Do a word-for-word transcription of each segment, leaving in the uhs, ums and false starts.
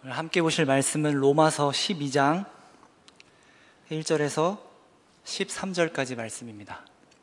함께 보실 말씀은 로마서 십이 장 일 절에서 십삼 절까지 말씀입니다.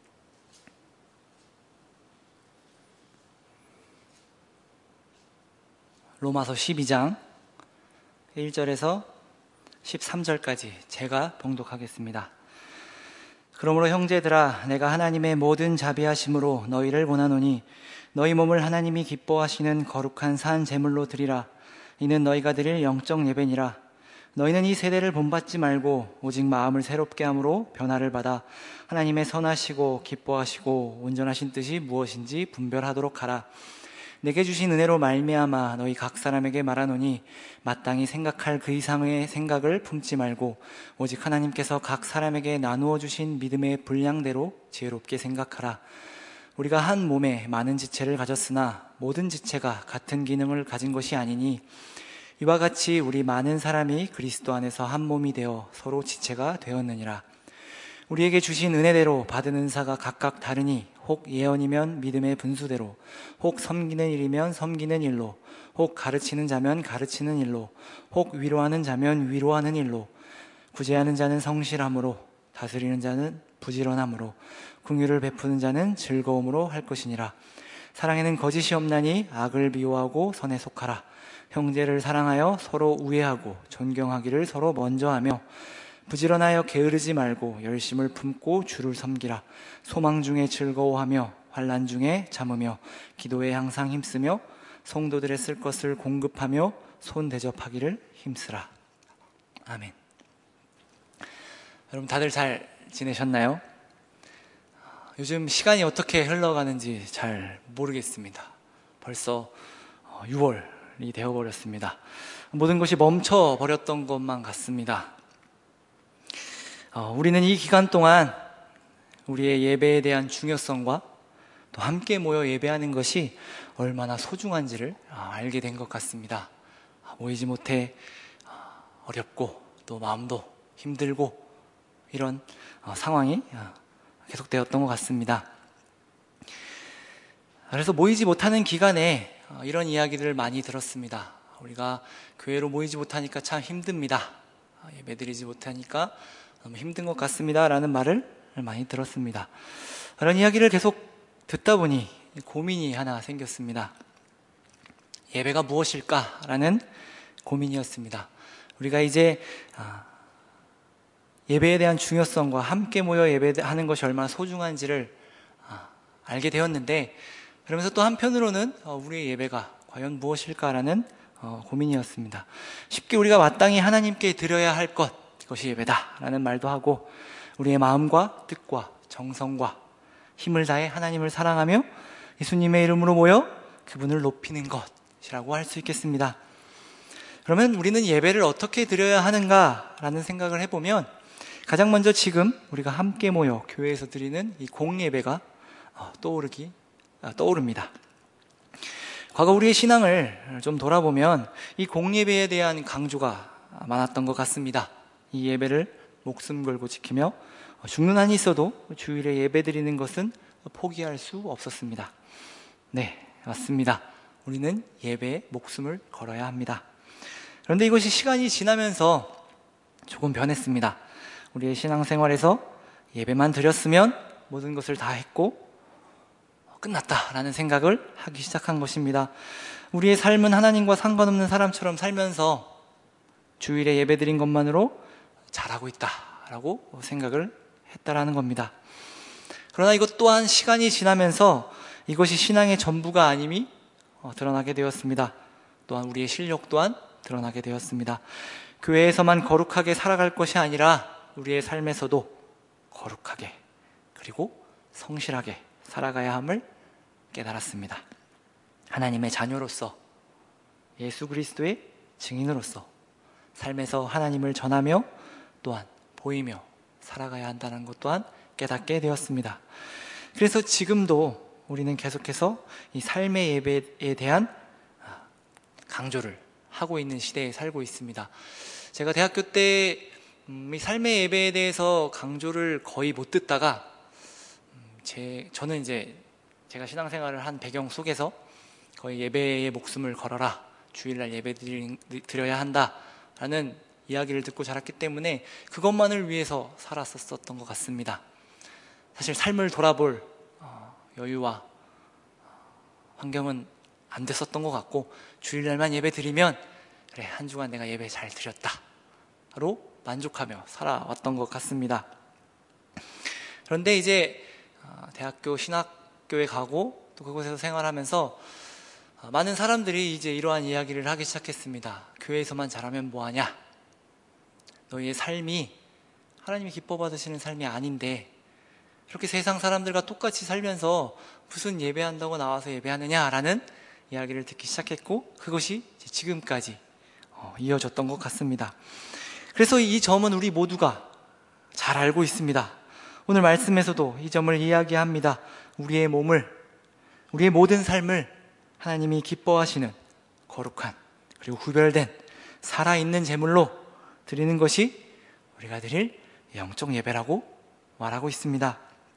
로마서 십이 장 일 절에서 십삼 절까지 제가 봉독하겠습니다. 그러므로 형제들아, 내가 하나님의 모든 자비하심으로 너희를 원하노니 너희 몸을 하나님이 기뻐하시는 거룩한 산 제물로 드리라. 이는 너희가 드릴 영적 예배니라. 너희는 이 세대를 본받지 말고 오직 마음을 새롭게 함으로 변화를 받아 하나님의 선하시고 기뻐하시고 온전하신 뜻이 무엇인지 분별하도록 하라. 내게 주신 은혜로 말미암아 너희 각 사람에게 말하노니 마땅히 생각할 그 이상의 생각을 품지 말고 오직 하나님께서 각 사람에게 나누어 주신 믿음의 분량대로 지혜롭게 생각하라. 우리가 한 몸에 많은 지체를 가졌으나 모든 지체가 같은 기능을 가진 것이 아니니 이와 같이 우리 많은 사람이 그리스도 안에서 한 몸이 되어 서로 지체가 되었느니라. 우리에게 주신 은혜대로 받은 은사가 각각 다르니 혹 예언이면 믿음의 분수대로, 혹 섬기는 일이면 섬기는 일로, 혹 가르치는 자면 가르치는 일로, 혹 위로하는 자면 위로하는 일로, 구제하는 자는 성실함으로, 다스리는 자는 부지런함으로, 긍휼을 베푸는 자는 즐거움으로 할 것이니라. 사랑에는 거짓이 없나니 악을 미워하고 선에 속하라. 형제를 사랑하여 서로 우애하고 존경하기를 서로 먼저 하며 부지런하여 게으르지 말고 열심을 품고 주를 섬기라. 소망 중에 즐거워하며 환난 중에 참으며 기도에 항상 힘쓰며 성도들의 쓸 것을 공급하며 손 대접하기를 힘쓰라. 아멘. 여러분 다들 잘 지내셨나요? 요즘 시간이 어떻게 흘러가는지 잘 모르겠습니다. 벌써 유월이 되어버렸습니다. 모든 것이 멈춰버렸던 것만 같습니다. 어, 우리는 이 기간 동안 우리의 예배에 대한 중요성과 또 함께 모여 예배하는 것이 얼마나 소중한지를 알게 된 것 같습니다. 모이지 못해 어렵고 또 마음도 힘들고 이런 상황이 계속되었던 것 같습니다. 그래서 모이지 못하는 기간에 이런 이야기들을 많이 들었습니다. 우리가 교회로 모이지 못하니까 참 힘듭니다. 예배드리지 못하니까 너무 힘든 것 같습니다 라는 말을 많이 들었습니다. 그런 이야기를 계속 듣다 보니 고민이 하나 생겼습니다. 예배가 무엇일까? 라는 고민이었습니다. 우리가 이제 예배에 대한 중요성과 함께 모여 예배하는 것이 얼마나 소중한지를 알게 되었는데, 그러면서 또 한편으로는 우리의 예배가 과연 무엇일까라는 고민이었습니다. 쉽게 우리가 마땅히 하나님께 드려야 할 것, 이것이 예배다 라는 말도 하고, 우리의 마음과 뜻과 정성과 힘을 다해 하나님을 사랑하며 예수님의 이름으로 모여 그분을 높이는 것이라고 할 수 있겠습니다. 그러면 우리는 예배를 어떻게 드려야 하는가 라는 생각을 해보면, 가장 먼저 지금 우리가 함께 모여 교회에서 드리는 이 공예배가 떠오르기, 떠오릅니다. 과거 우리의 신앙을 좀 돌아보면 이 공예배에 대한 강조가 많았던 것 같습니다. 이 예배를 목숨 걸고 지키며 죽는 한이 있어도 주일에 예배 드리는 것은 포기할 수 없었습니다. 네, 맞습니다. 우리는 예배에 목숨을 걸어야 합니다. 그런데 이것이 시간이 지나면서 조금 변했습니다. 우리의 신앙생활에서 예배만 드렸으면 모든 것을 다 했고 끝났다라는 생각을 하기 시작한 것입니다. 우리의 삶은 하나님과 상관없는 사람처럼 살면서 주일에 예배드린 것만으로 잘하고 있다라고 생각을 했다라는 겁니다. 그러나 이것 또한 시간이 지나면서 이것이 신앙의 전부가 아님이 드러나게 되었습니다. 또한 우리의 실력 또한 드러나게 되었습니다. 교회에서만 거룩하게 살아갈 것이 아니라 우리의 삶에서도 거룩하게 그리고 성실하게 살아가야 함을 깨달았습니다. 하나님의 자녀로서, 예수 그리스도의 증인으로서 삶에서 하나님을 전하며 또한 보이며 살아가야 한다는 것 또한 깨닫게 되었습니다. 그래서 지금도 우리는 계속해서 이 삶의 예배에 대한 강조를 하고 있는 시대에 살고 있습니다. 제가 대학교 때 이 삶의 예배에 대해서 강조를 거의 못 듣다가 제, 저는 이제 제가 신앙생활을 한 배경 속에서 거의 예배에 목숨을 걸어라, 주일날 예배 드려야 한다라는 이야기를 듣고 자랐기 때문에 그것만을 위해서 살았었던 것 같습니다. 사실 삶을 돌아볼 여유와 환경은 안 됐었던 것 같고, 주일날만 예배 드리면 그래, 한 주간 내가 예배 잘 드렸다로 만족하며 살아왔던 것 같습니다. 그런데 이제 대학교 신학교에 가고 또 그곳에서 생활하면서 많은 사람들이 이제 이러한 이야기를 하기 시작했습니다. 교회에서만 잘하면 뭐하냐? 너희의 삶이 하나님이 기뻐 받으시는 삶이 아닌데 그렇게 세상 사람들과 똑같이 살면서 무슨 예배한다고 나와서 예배하느냐라는 이야기를 듣기 시작했고, 그것이 지금까지 이어졌던 것 같습니다. 그래서 이 점은 우리 모두가 잘 알고 있습니다. 오늘 말씀에서도 이 점을 이야기합니다. 우리의 몸을, 우리의 모든 삶을 하나님이 기뻐하시는 거룩한 그리고 구별된 살아있는 제물로 드리는 것이 우리가 드릴 영적 예배라고 말하고 있습니다.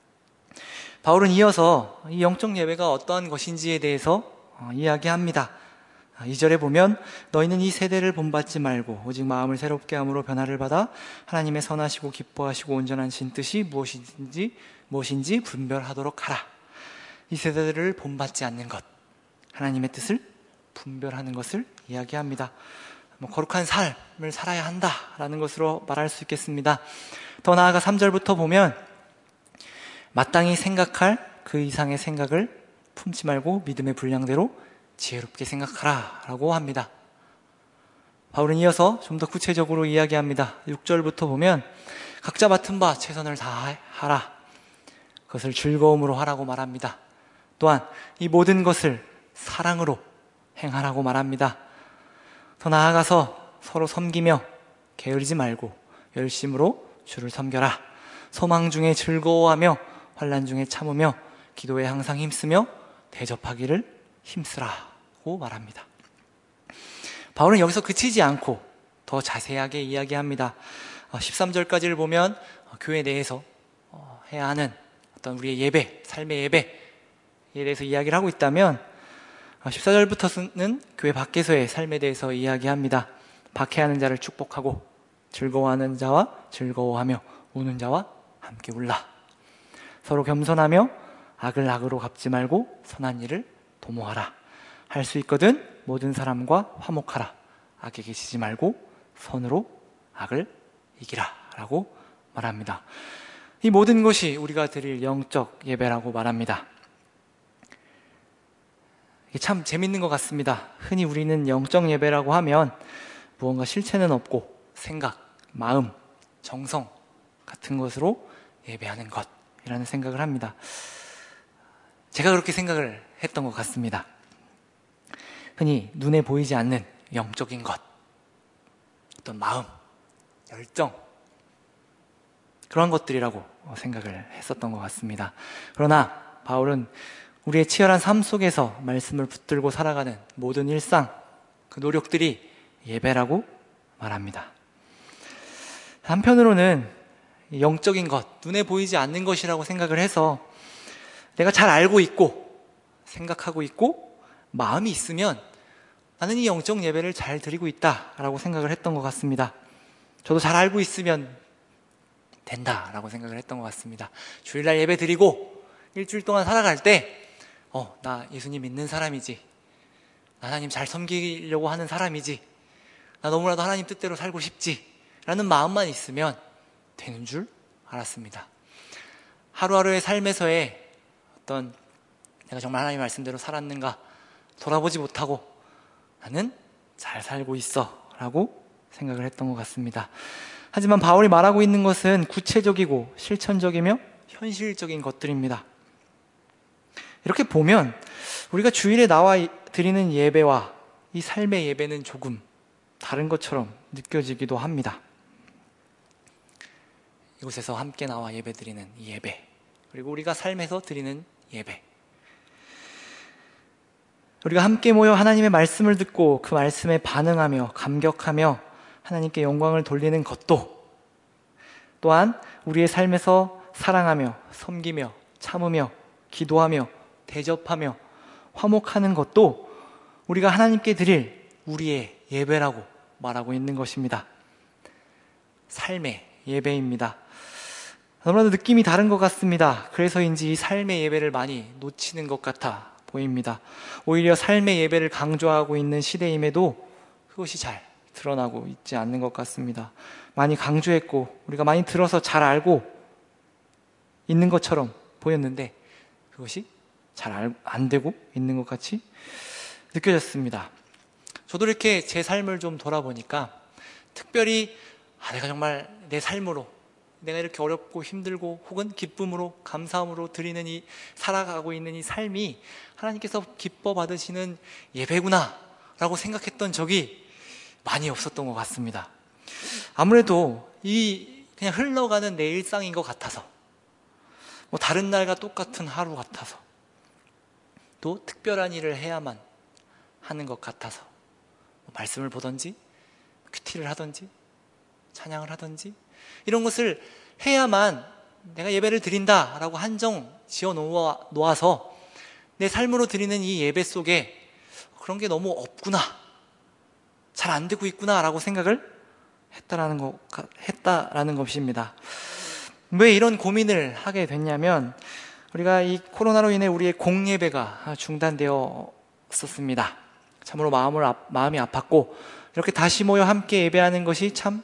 바울은 이어서 이 영적 예배가 어떠한 것인지에 대해서 이야기합니다. 이 절에 보면 너희는 이 세대를 본받지 말고 오직 마음을 새롭게 함으로 변화를 받아 하나님의 선하시고 기뻐하시고 온전한 신 뜻이 무엇인지 무엇인지 분별하도록 하라. 이 세대들을 본받지 않는 것, 하나님의 뜻을 분별하는 것을 이야기합니다. 뭐 거룩한 삶을 살아야 한다라는 것으로 말할 수 있겠습니다. 더 나아가 삼 절부터 보면 마땅히 생각할 그 이상의 생각을 품지 말고 믿음의 분량대로 지혜롭게 생각하라 라고 합니다. 바울은 이어서 좀 더 구체적으로 이야기합니다. 육 절부터 보면 각자 맡은 바 최선을 다하라, 그것을 즐거움으로 하라고 말합니다. 또한 이 모든 것을 사랑으로 행하라고 말합니다. 더 나아가서 서로 섬기며 게으르지 말고 열심으로 주를 섬겨라. 소망 중에 즐거워하며 환난 중에 참으며 기도에 항상 힘쓰며 대접하기를 힘쓰라고 말합니다. 바울은 여기서 그치지 않고 더 자세하게 이야기합니다. 십삼 절까지를 보면 교회 내에서 해야 하는 어떤 우리의 예배, 삶의 예배에 대해서 이야기를 하고 있다면 십사 절부터는 교회 밖에서의 삶에 대해서 이야기합니다. 박해하는 자를 축복하고 즐거워하는 자와 즐거워하며 우는 자와 함께 울라. 서로 겸손하며 악을 악으로 갚지 말고 선한 일을 도모하라. 할 수 있거든 모든 사람과 화목하라. 악에게 지지 말고 선으로 악을 이기라 라고 말합니다. 이 모든 것이 우리가 드릴 영적 예배라고 말합니다. 이게 참 재밌는 것 같습니다. 흔히 우리는 영적 예배라고 하면 무언가 실체는 없고 생각, 마음, 정성 같은 것으로 예배하는 것이라는 생각을 합니다. 제가 그렇게 생각을 했던 것 같습니다. 흔히 눈에 보이지 않는 영적인 것, 어떤 마음, 열정, 그런 것들이라고 생각을 했었던 것 같습니다. 그러나 바울은 우리의 치열한 삶 속에서 말씀을 붙들고 살아가는 모든 일상, 그 노력들이 예배라고 말합니다. 한편으로는 영적인 것, 눈에 보이지 않는 것이라고 생각을 해서 내가 잘 알고 있고 생각하고 있고 마음이 있으면 나는 이 영적 예배를 잘 드리고 있다라고 생각을 했던 것 같습니다. 저도 잘 알고 있으면 된다라고 생각을 했던 것 같습니다. 주일날 예배 드리고 일주일 동안 살아갈 때 어, 나 예수님 믿는 사람이지, 나 하나님 잘 섬기려고 하는 사람이지, 나 너무나도 하나님 뜻대로 살고 싶지 라는 마음만 있으면 되는 줄 알았습니다. 하루하루의 삶에서의 어떤 내가 정말 하나님 말씀대로 살았는가 돌아보지 못하고 나는 잘 살고 있어 라고 생각을 했던 것 같습니다. 하지만 바울이 말하고 있는 것은 구체적이고 실천적이며 현실적인 것들입니다. 이렇게 보면 우리가 주일에 나와 드리는 예배와 이 삶의 예배는 조금 다른 것처럼 느껴지기도 합니다. 이곳에서 함께 나와 예배 드리는 이 예배, 그리고 우리가 삶에서 드리는 예배, 우리가 함께 모여 하나님의 말씀을 듣고 그 말씀에 반응하며 감격하며 하나님께 영광을 돌리는 것도, 또한 우리의 삶에서 사랑하며 섬기며 참으며 기도하며 대접하며 화목하는 것도 우리가 하나님께 드릴 우리의 예배라고 말하고 있는 것입니다. 삶의 예배입니다. 너무나도 느낌이 다른 것 같습니다. 그래서인지 이 삶의 예배를 많이 놓치는 것 같아 보입니다. 오히려 삶의 예배를 강조하고 있는 시대임에도 그것이 잘 드러나고 있지 않는 것 같습니다. 많이 강조했고 우리가 많이 들어서 잘 알고 있는 것처럼 보였는데 그것이 잘 안 되고 있는 것 같이 느껴졌습니다. 저도 이렇게 제 삶을 좀 돌아보니까 특별히 아, 내가 정말 내 삶으로 내가 이렇게 어렵고 힘들고 혹은 기쁨으로 감사함으로 드리는 이 살아가고 있는 이 삶이 하나님께서 기뻐 받으시는 예배구나 라고 생각했던 적이 많이 없었던 것 같습니다. 아무래도 이 그냥 흘러가는 내 일상인 것 같아서 뭐 다른 날과 똑같은 하루 같아서 또 특별한 일을 해야만 하는 것 같아서 뭐 말씀을 보든지 큐티를 하든지 찬양을 하든지 이런 것을 해야만 내가 예배를 드린다라고 한정 지어 놓아, 놓아서 내 삶으로 드리는 이 예배 속에 그런 게 너무 없구나, 잘 안 되고 있구나 라고 생각을 했다라는, 거, 했다라는 것입니다. 왜 이런 고민을 하게 됐냐면 우리가 이 코로나로 인해 우리의 공예배가 중단되었었습니다. 참으로 마음을, 마음이 아팠고 이렇게 다시 모여 함께 예배하는 것이 참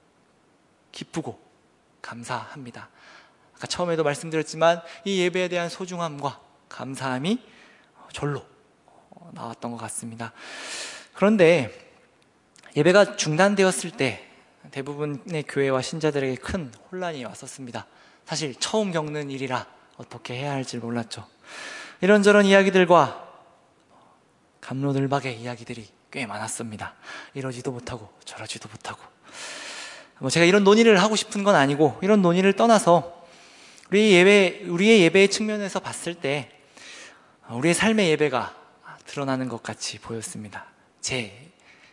기쁘고 감사합니다. 아까 처음에도 말씀드렸지만 이 예배에 대한 소중함과 감사함이 절로 나왔던 것 같습니다. 그런데 예배가 중단되었을 때 대부분의 교회와 신자들에게 큰 혼란이 왔었습니다. 사실 처음 겪는 일이라 어떻게 해야 할지 몰랐죠. 이런저런 이야기들과 갑로들박의 이야기들이 꽤 많았습니다. 이러지도 못하고 저러지도 못하고 뭐 제가 이런 논의를 하고 싶은 건 아니고 이런 논의를 떠나서 우리 예배, 우리의 예배의 측면에서 봤을 때 우리의 삶의 예배가 드러나는 것 같이 보였습니다. 제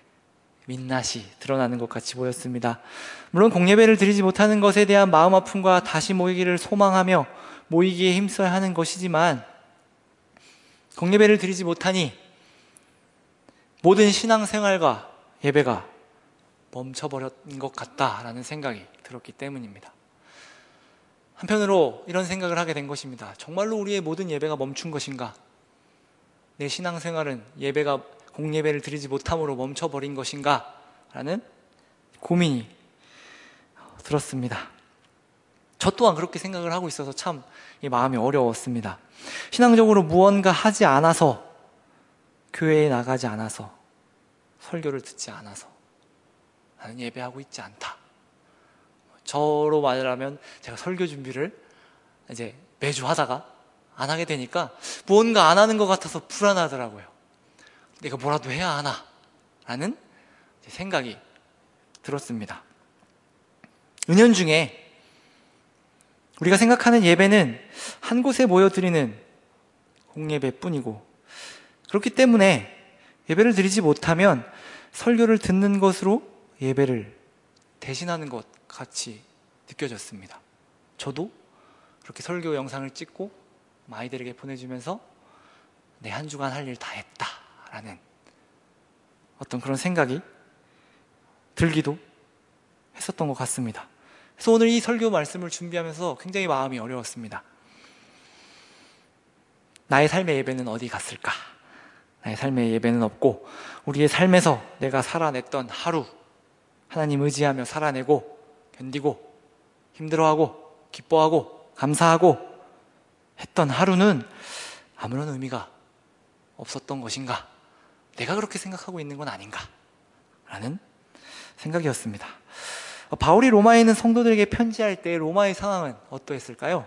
민낯이 드러나는 것 같이 보였습니다. 물론 공예배를 드리지 못하는 것에 대한 마음 아픔과 다시 모이기를 소망하며 모이기에 힘써야 하는 것이지만 공예배를 드리지 못하니 모든 신앙생활과 예배가 멈춰버린 것 같다라는 생각이 들었기 때문입니다. 한편으로 이런 생각을 하게 된 것입니다. 정말로 우리의 모든 예배가 멈춘 것인가? 내 신앙생활은 예배가 공예배를 드리지 못함으로 멈춰버린 것인가? 라는 고민이 들었습니다. 저 또한 그렇게 생각을 하고 있어서 참 이 마음이 어려웠습니다. 신앙적으로 무언가 하지 않아서, 교회에 나가지 않아서, 설교를 듣지 않아서 나는 예배하고 있지 않다. 저로 말하면 제가 설교 준비를 이제 매주 하다가 안 하게 되니까 무언가 안 하는 것 같아서 불안하더라고요. 내가 뭐라도 해야 하나 라는 생각이 들었습니다. 은연중에 우리가 생각하는 예배는 한 곳에 모여드리는 공예배뿐이고 그렇기 때문에 예배를 드리지 못하면 설교를 듣는 것으로 예배를 대신하는 것 같이 느껴졌습니다. 저도 그렇게 설교 영상을 찍고 아이들에게 보내주면서 내 한 주간 할 일 다 했다라는 어떤 그런 생각이 들기도 했었던 것 같습니다. 그래서 오늘 이 설교 말씀을 준비하면서 굉장히 마음이 어려웠습니다. 나의 삶의 예배는 어디 갔을까? 나의 삶의 예배는 없고 우리의 삶에서 내가 살아냈던 하루, 하나님 의지하며 살아내고 견디고 힘들어하고 기뻐하고 감사하고 했던 하루는 아무런 의미가 없었던 것인가? 내가 그렇게 생각하고 있는 건 아닌가? 라는 생각이었습니다. 바울이 로마에 있는 성도들에게 편지할 때 로마의 상황은 어떠했을까요?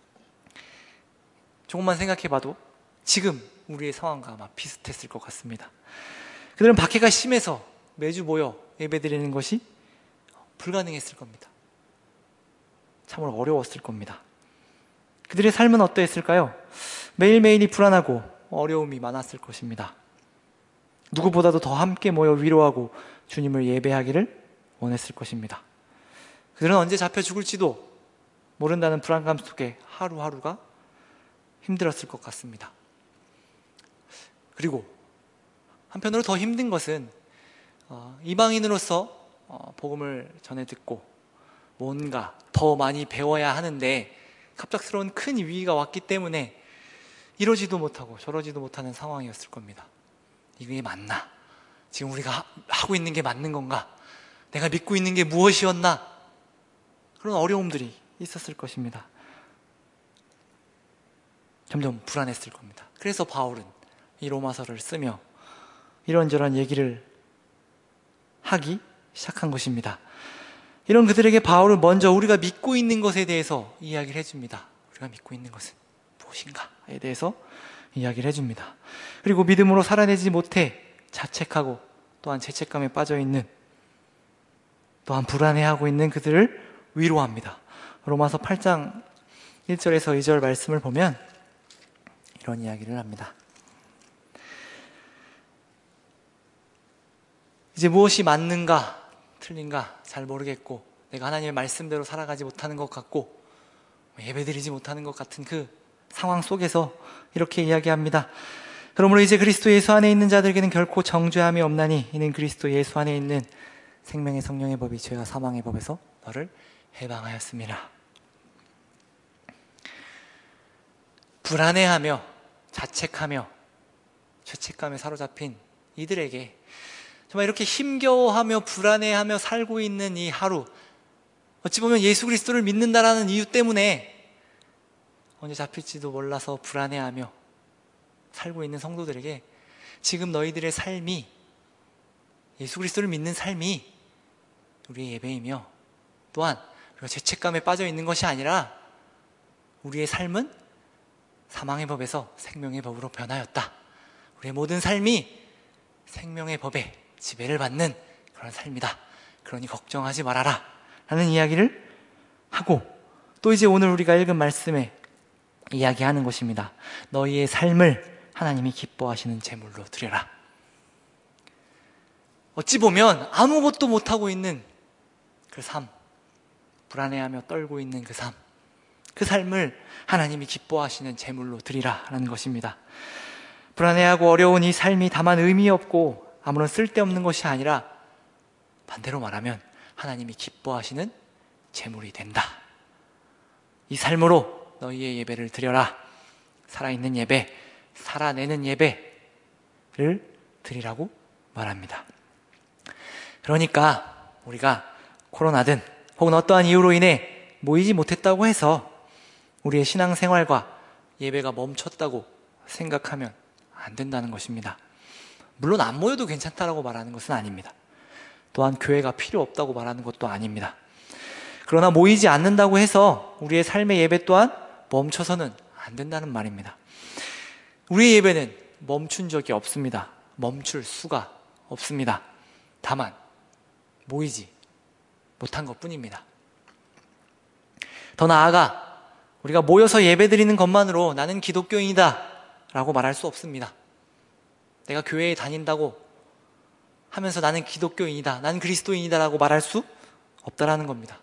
조금만 생각해봐도 지금 우리의 상황과 아마 비슷했을 것 같습니다. 그들은 박해가 심해서 매주 모여 예배드리는 것이 불가능했을 겁니다. 참으로 어려웠을 겁니다. 그들의 삶은 어떠했을까요? 매일매일이 불안하고 어려움이 많았을 것입니다. 누구보다도 더 함께 모여 위로하고 주님을 예배하기를 원했을 것입니다. 그들은 언제 잡혀 죽을지도 모른다는 불안감 속에 하루하루가 힘들었을 것 같습니다. 그리고 한편으로 더 힘든 것은 어, 이방인으로서 어, 복음을 전해 듣고 뭔가 더 많이 배워야 하는데 갑작스러운 큰 위기가 왔기 때문에 이러지도 못하고 저러지도 못하는 상황이었을 겁니다. 이게 맞나? 지금 우리가 하, 하고 있는 게 맞는 건가? 내가 믿고 있는 게 무엇이었나? 그런 어려움들이 있었을 것입니다. 점점 불안했을 겁니다. 그래서 바울은 이 로마서를 쓰며 이런저런 얘기를 하기 시작한 것입니다. 이런 그들에게 바울은 먼저 우리가 믿고 있는 것에 대해서 이야기를 해줍니다. 우리가 믿고 있는 것은 무엇인가에 대해서 이야기를 해줍니다. 그리고 믿음으로 살아내지 못해 자책하고 또한 죄책감에 빠져있는, 또한 불안해하고 있는 그들을 위로합니다. 로마서 팔 장 일 절에서 이 절 말씀을 보면 이런 이야기를 합니다. 이제 무엇이 맞는가 틀린가 잘 모르겠고 내가 하나님의 말씀대로 살아가지 못하는 것 같고 예배드리지 못하는 것 같은 그 상황 속에서 이렇게 이야기합니다. 그러므로 이제 그리스도 예수 안에 있는 자들에게는 결코 정죄함이 없나니 이는 그리스도 예수 안에 있는 생명의 성령의 법이 죄와 사망의 법에서 너를 해방하였습니다. 불안해하며 자책하며 죄책감에 사로잡힌 이들에게 정말 이렇게 힘겨워하며 불안해하며 살고 있는 이 하루, 어찌 보면 예수 그리스도를 믿는다라는 이유 때문에 언제 잡힐지도 몰라서 불안해하며 살고 있는 성도들에게 지금 너희들의 삶이, 예수 그리스도를 믿는 삶이 우리의 예배이며 또한 우리가 죄책감에 빠져 있는 것이 아니라 우리의 삶은 사망의 법에서 생명의 법으로 변하였다. 우리의 모든 삶이 생명의 법에 지배를 받는 그런 삶이다. 그러니 걱정하지 말아라 라는 이야기를 하고, 또 이제 오늘 우리가 읽은 말씀에 이야기하는 것입니다. 너희의 삶을 하나님이 기뻐하시는 제물로 드려라. 어찌 보면 아무것도 못하고 있는 그 삶, 불안해하며 떨고 있는 그 삶, 그 삶을 하나님이 기뻐하시는 제물로 드리라 라는 것입니다. 불안해하고 어려운 이 삶이 다만 의미 없고 아무런 쓸데없는 것이 아니라 반대로 말하면 하나님이 기뻐하시는 제물이 된다. 이 삶으로 너희의 예배를 드려라. 살아있는 예배, 살아내는 예배를 드리라고 말합니다. 그러니까 우리가 코로나든 혹은 어떠한 이유로 인해 모이지 못했다고 해서 우리의 신앙생활과 예배가 멈췄다고 생각하면 안 된다는 것입니다. 물론 안 모여도 괜찮다라고 말하는 것은 아닙니다. 또한 교회가 필요 없다고 말하는 것도 아닙니다. 그러나 모이지 않는다고 해서 우리의 삶의 예배 또한 멈춰서는 안 된다는 말입니다. 우리의 예배는 멈춘 적이 없습니다. 멈출 수가 없습니다. 다만 모이지 못한 것뿐입니다. 더 나아가 우리가 모여서 예배드리는 것만으로 나는 기독교인이다 라고 말할 수 없습니다. 내가 교회에 다닌다고 하면서 나는 기독교인이다, 나는 그리스도인이다 라고 말할 수 없다라는 겁니다.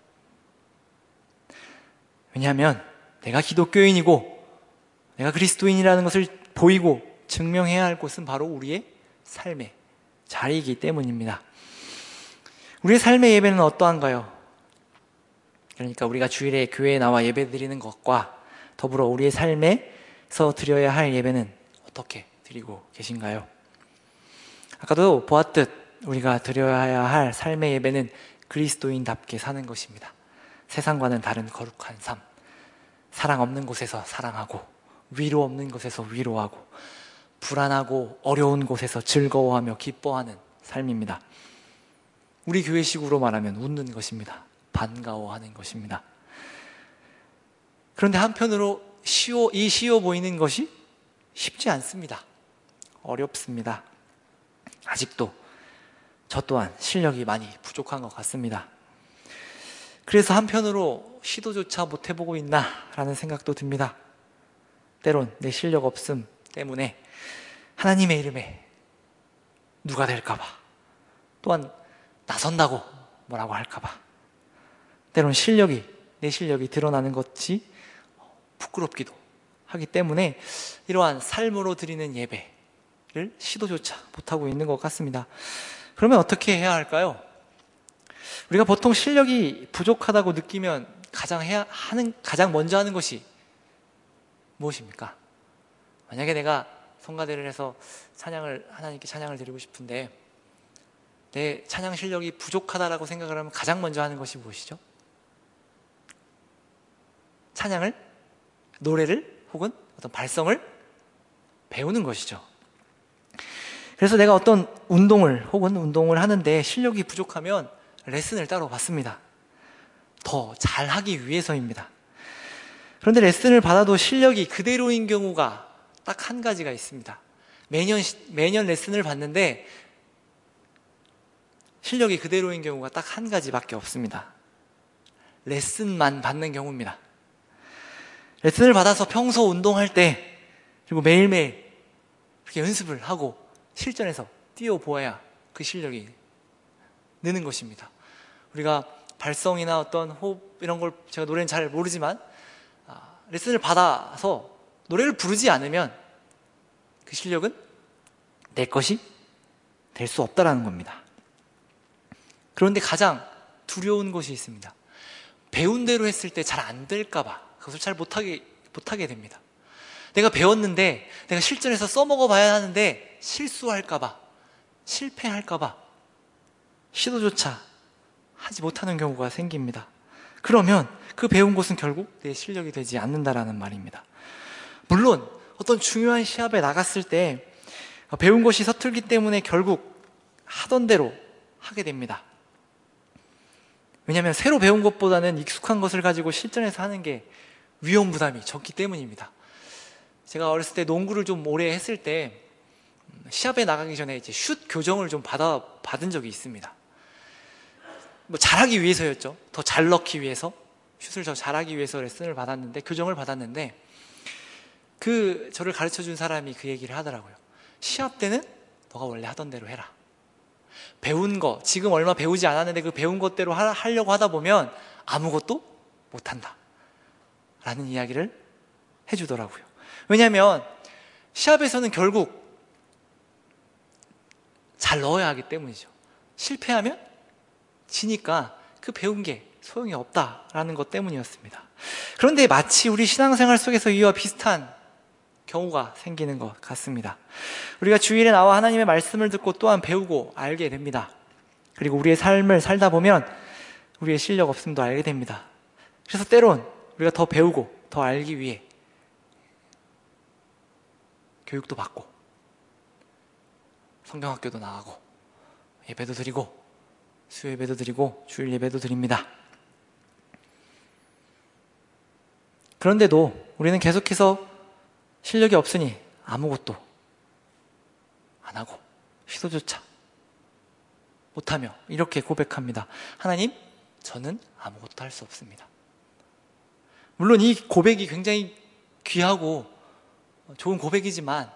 왜냐하면 내가 기독교인이고 내가 그리스도인이라는 것을 보이고 증명해야 할 곳은 바로 우리의 삶의 자리이기 때문입니다. 우리의 삶의 예배는 어떠한가요? 그러니까 우리가 주일에 교회에 나와 예배드리는 것과 더불어 우리의 삶에서 드려야 할 예배는 어떻게 드리고 계신가요? 아까도 보았듯 우리가 드려야 할 삶의 예배는 그리스도인답게 사는 것입니다. 세상과는 다른 거룩한 삶, 사랑 없는 곳에서 사랑하고 위로 없는 곳에서 위로하고 불안하고 어려운 곳에서 즐거워하며 기뻐하는 삶입니다. 우리 교회식으로 말하면 웃는 것입니다. 반가워하는 것입니다. 그런데 한편으로 쉬워, 이 쉬워 보이는 것이 쉽지 않습니다. 어렵습니다. 아직도 저 또한 실력이 많이 부족한 것 같습니다. 그래서 한편으로 시도조차 못 해보고 있나 라는 생각도 듭니다. 때론 내 실력 없음 때문에 하나님의 이름에 누가 될까봐, 또한 나선다고 뭐라고 할까봐, 때론 실력이 내 실력이 드러나는 것이 부끄럽기도 하기 때문에 이러한 삶으로 드리는 예배를 시도조차 못하고 있는 것 같습니다. 그러면 어떻게 해야 할까요? 우리가 보통 실력이 부족하다고 느끼면 가장 해야 하는 가장 먼저 하는 것이 무엇입니까? 만약에 내가 성가대를 해서 찬양을 하나님께 찬양을 드리고 싶은데 내 찬양 실력이 부족하다라고 생각을 하면 가장 먼저 하는 것이 무엇이죠? 찬양을, 노래를 혹은 어떤 발성을 배우는 것이죠. 그래서 내가 어떤 운동을 혹은 운동을 하는데 실력이 부족하면 레슨을 따로 받습니다. 더 잘하기 위해서입니다. 그런데 레슨을 받아도 실력이 그대로인 경우가 딱 한 가지가 있습니다. 매년, 매년 레슨을 받는데 실력이 그대로인 경우가 딱 한 가지밖에 없습니다. 레슨만 받는 경우입니다. 레슨을 받아서 평소 운동할 때 그리고 매일매일 그렇게 연습을 하고 실전에서 뛰어보아야 그 실력이 느는 것입니다. 우리가 발성이나 어떤 호흡 이런 걸 제가 노래는 잘 모르지만 아, 레슨을 받아서 노래를 부르지 않으면 그 실력은 내 것이 될 수 없다라는 겁니다. 그런데 가장 두려운 것이 있습니다. 배운 대로 했을 때 잘 안 될까 봐 그것을 잘 못하게, 못하게 됩니다. 내가 배웠는데 내가 실전에서 써먹어 봐야 하는데 실수할까 봐, 실패할까 봐 시도조차 하지 못하는 경우가 생깁니다. 그러면 그 배운 것은 결국 내 실력이 되지 않는다라는 말입니다. 물론 어떤 중요한 시합에 나갔을 때 배운 것이 서툴기 때문에 결국 하던 대로 하게 됩니다. 왜냐하면 새로 배운 것보다는 익숙한 것을 가지고 실전에서 하는 게 위험 부담이 적기 때문입니다. 제가 어렸을 때 농구를 좀 오래 했을 때 시합에 나가기 전에 이제 슛 교정을 좀 받아, 받은 적이 있습니다. 뭐 잘하기 위해서였죠. 더 잘 넣기 위해서, 슛을 더 잘하기 위해서 레슨을 받았는데, 교정을 받았는데, 그 저를 가르쳐 준 사람이 그 얘기를 하더라고요. 시합 때는 너가 원래 하던 대로 해라. 배운 거, 지금 얼마 배우지 않았는데 그 배운 것대로 하, 하려고 하다 보면 아무것도 못한다 라는 이야기를 해주더라고요. 왜냐하면 시합에서는 결국 잘 넣어야 하기 때문이죠. 실패하면 지니까 그 배운 게 소용이 없다라는 것 때문이었습니다. 그런데 마치 우리 신앙생활 속에서 이와 비슷한 경우가 생기는 것 같습니다. 우리가 주일에 나와 하나님의 말씀을 듣고 또한 배우고 알게 됩니다. 그리고 우리의 삶을 살다 보면 우리의 실력 없음도 알게 됩니다. 그래서 때론 우리가 더 배우고 더 알기 위해 교육도 받고 성경학교도 나가고 예배도 드리고 수요예배도 드리고 주일 예배도 드립니다. 그런데도 우리는 계속해서 실력이 없으니 아무것도 안 하고 시도조차 못하며 이렇게 고백합니다. 하나님, 저는 아무것도 할 수 없습니다. 물론 이 고백이 굉장히 귀하고 좋은 고백이지만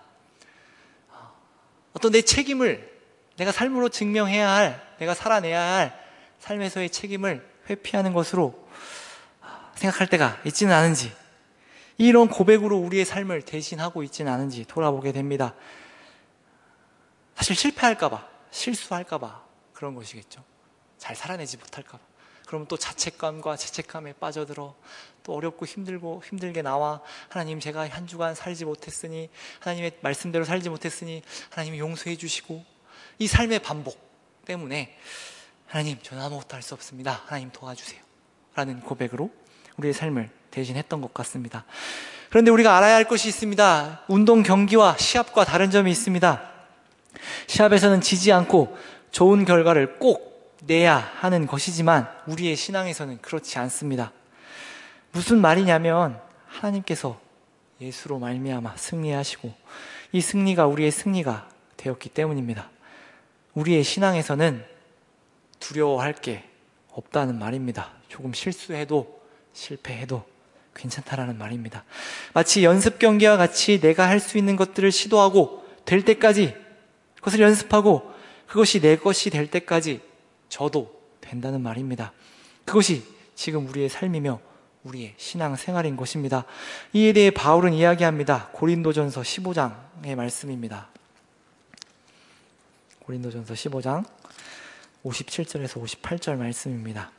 어떤 내 책임을 내가 삶으로 증명해야 할, 내가 살아내야 할 삶에서의 책임을 회피하는 것으로 생각할 때가 있지는 않은지, 이런 고백으로 우리의 삶을 대신하고 있지는 않은지 돌아보게 됩니다. 사실 실패할까봐, 실수할까봐 그런 것이겠죠. 잘 살아내지 못할까봐. 그러면 또 자책감과 죄책감에 빠져들어 또 어렵고 힘들고 힘들게 나와 하나님, 제가 한 주간 살지 못했으니, 하나님의 말씀대로 살지 못했으니 하나님이 용서해 주시고, 이 삶의 반복 때문에 하나님, 저는 아무것도 할 수 없습니다, 하나님 도와주세요 라는 고백으로 우리의 삶을 대신했던 것 같습니다. 그런데 우리가 알아야 할 것이 있습니다. 운동 경기와 시합과 다른 점이 있습니다. 시합에서는 지지 않고 좋은 결과를 꼭 내야 하는 것이지만 우리의 신앙에서는 그렇지 않습니다. 무슨 말이냐면 하나님께서 예수로 말미암아 승리하시고 이 승리가 우리의 승리가 되었기 때문입니다. 우리의 신앙에서는 두려워할 게 없다는 말입니다. 조금 실수해도 실패해도 괜찮다라는 말입니다. 마치 연습 경기와 같이 내가 할 수 있는 것들을 시도하고 될 때까지 그것을 연습하고 그것이 내 것이 될 때까지 저도 된다는 말입니다. 그것이 지금 우리의 삶이며 우리의 신앙생활인 것입니다. 이에 대해 바울은 이야기합니다. 고린도전서 십오 장의 말씀입니다. 고린도전서 십오 장 오십칠 절에서 오십팔 절 말씀입니다.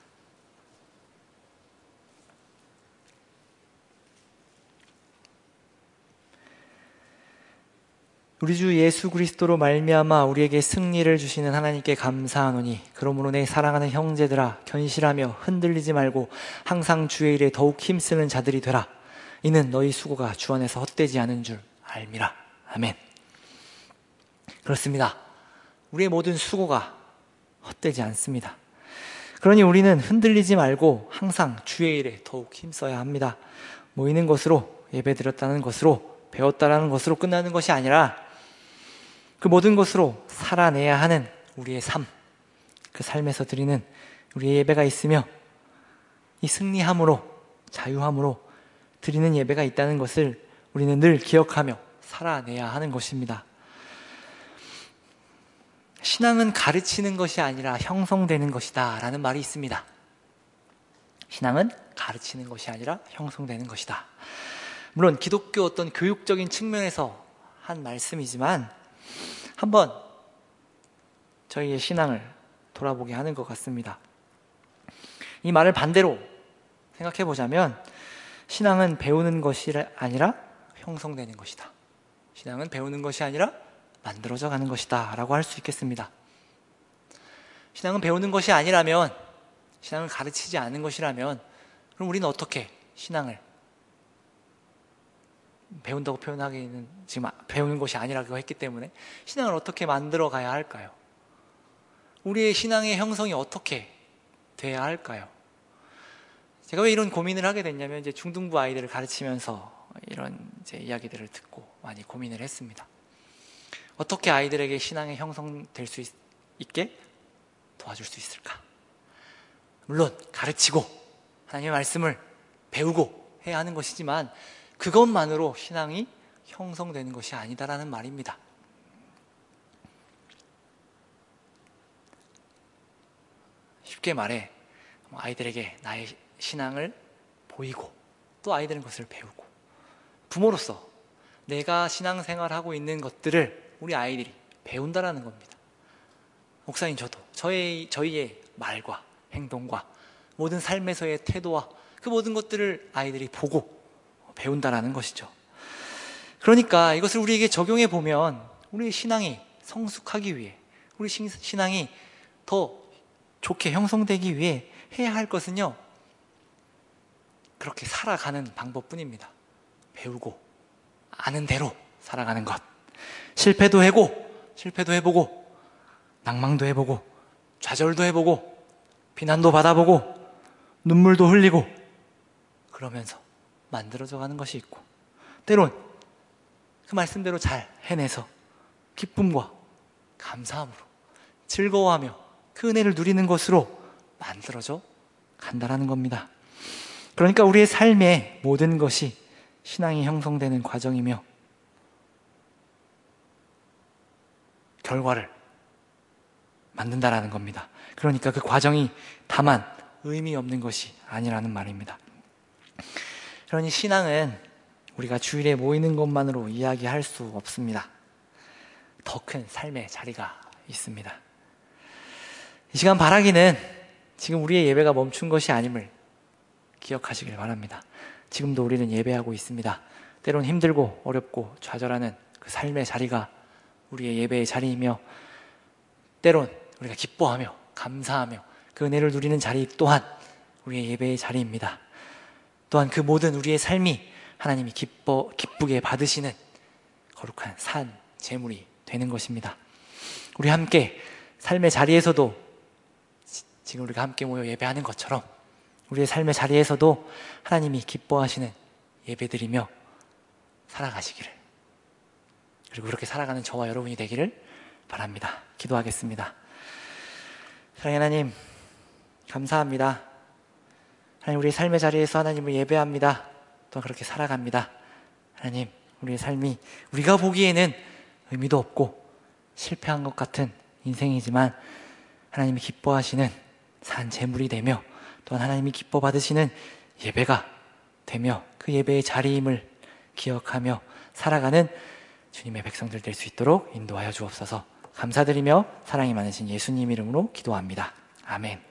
우리 주 예수 그리스도로 말미암아 우리에게 승리를 주시는 하나님께 감사하노니 그러므로 내 사랑하는 형제들아 견실하며 흔들리지 말고 항상 주의 일에 더욱 힘쓰는 자들이 되라. 이는 너희 수고가 주 안에서 헛되지 않은 줄 알미라. 아멘. 그렇습니다. 우리의 모든 수고가 헛되지 않습니다. 그러니 우리는 흔들리지 말고 항상 주의 일에 더욱 힘써야 합니다. 모이는 것으로, 예배드렸다는 것으로, 배웠다라는 것으로 끝나는 것이 아니라 그 모든 것으로 살아내야 하는 우리의 삶, 그 삶에서 드리는 우리의 예배가 있으며 이 승리함으로, 자유함으로 드리는 예배가 있다는 것을 우리는 늘 기억하며 살아내야 하는 것입니다. 신앙은 가르치는 것이 아니라 형성되는 것이다 라는 말이 있습니다. 신앙은 가르치는 것이 아니라 형성되는 것이다. 물론 기독교 어떤 교육적인 측면에서 한 말씀이지만 한번 저희의 신앙을 돌아보게 하는 것 같습니다. 이 말을 반대로 생각해 보자면 신앙은 배우는 것이 아니라 형성되는 것이다. 신앙은 배우는 것이 아니라 만들어져 가는 것이다 라고 할 수 있겠습니다. 신앙은 배우는 것이 아니라면, 신앙을 가르치지 않는 것이라면 그럼 우리는 어떻게 신앙을 배운다고 표현하기는 지금 배우는 것이 아니라고 했기 때문에 신앙을 어떻게 만들어 가야 할까요? 우리의 신앙의 형성이 어떻게 돼야 할까요? 제가 왜 이런 고민을 하게 됐냐면 이제 중등부 아이들을 가르치면서 이런 이제 이야기들을 듣고 많이 고민을 했습니다. 어떻게 아이들에게 신앙이 형성될 수 있, 있게 도와줄 수 있을까? 물론 가르치고 하나님의 말씀을 배우고 해야 하는 것이지만 그것만으로 신앙이 형성되는 것이 아니다라는 말입니다. 쉽게 말해 아이들에게 나의 신앙을 보이고 또 아이들은 그것을 배우고 부모로서 내가 신앙생활하고 있는 것들을 우리 아이들이 배운다라는 겁니다. 목사님 저도 저의, 저희의 말과 행동과 모든 삶에서의 태도와 그 모든 것들을 아이들이 보고 배운다라는 것이죠. 그러니까 이것을 우리에게 적용해 보면 우리의 신앙이 성숙하기 위해, 우리 신앙이 더 좋게 형성되기 위해 해야 할 것은요, 그렇게 살아가는 방법뿐입니다. 배우고 아는 대로 살아가는 것. 실패도 해고 실패도 해보고 낭망도 해보고 좌절도 해보고 비난도 받아보고 눈물도 흘리고 그러면서 만들어져 가는 것이 있고 때론 그 말씀대로 잘 해내서 기쁨과 감사함으로 즐거워하며 그 은혜를 누리는 것으로 만들어져 간다라는 겁니다. 그러니까 우리의 삶의 모든 것이 신앙이 형성되는 과정이며 결과를 만든다라는 겁니다. 그러니까 그 과정이 다만 의미 없는 것이 아니라는 말입니다. 그러니 신앙은 우리가 주일에 모이는 것만으로 이야기할 수 없습니다. 더 큰 삶의 자리가 있습니다. 이 시간 바라기는 지금 우리의 예배가 멈춘 것이 아님을 기억하시길 바랍니다. 지금도 우리는 예배하고 있습니다. 때론 힘들고 어렵고 좌절하는 그 삶의 자리가 우리의 예배의 자리이며 때론 우리가 기뻐하며 감사하며 그 은혜를 누리는 자리 또한 우리의 예배의 자리입니다. 또한 그 모든 우리의 삶이 하나님이 기뻐, 기쁘게 받으시는 거룩한 산 제물이 되는 것입니다. 우리 함께 삶의 자리에서도 지금 우리가 함께 모여 예배하는 것처럼 우리의 삶의 자리에서도 하나님이 기뻐하시는 예배드리며 살아가시기를, 그리고 그렇게 살아가는 저와 여러분이 되기를 바랍니다. 기도하겠습니다. 사랑의 하나님, 감사합니다. 하나님, 우리의 삶의 자리에서 하나님을 예배합니다. 또 그렇게 살아갑니다. 하나님, 우리의 삶이 우리가 보기에는 의미도 없고 실패한 것 같은 인생이지만 하나님이 기뻐하시는 산 제물이 되며 또한 하나님이 기뻐 받으시는 예배가 되며 그 예배의 자리임을 기억하며 살아가는 주님의 백성들 될 수 있도록 인도하여 주옵소서. 감사드리며 사랑이 많으신 예수님 이름으로 기도합니다. 아멘.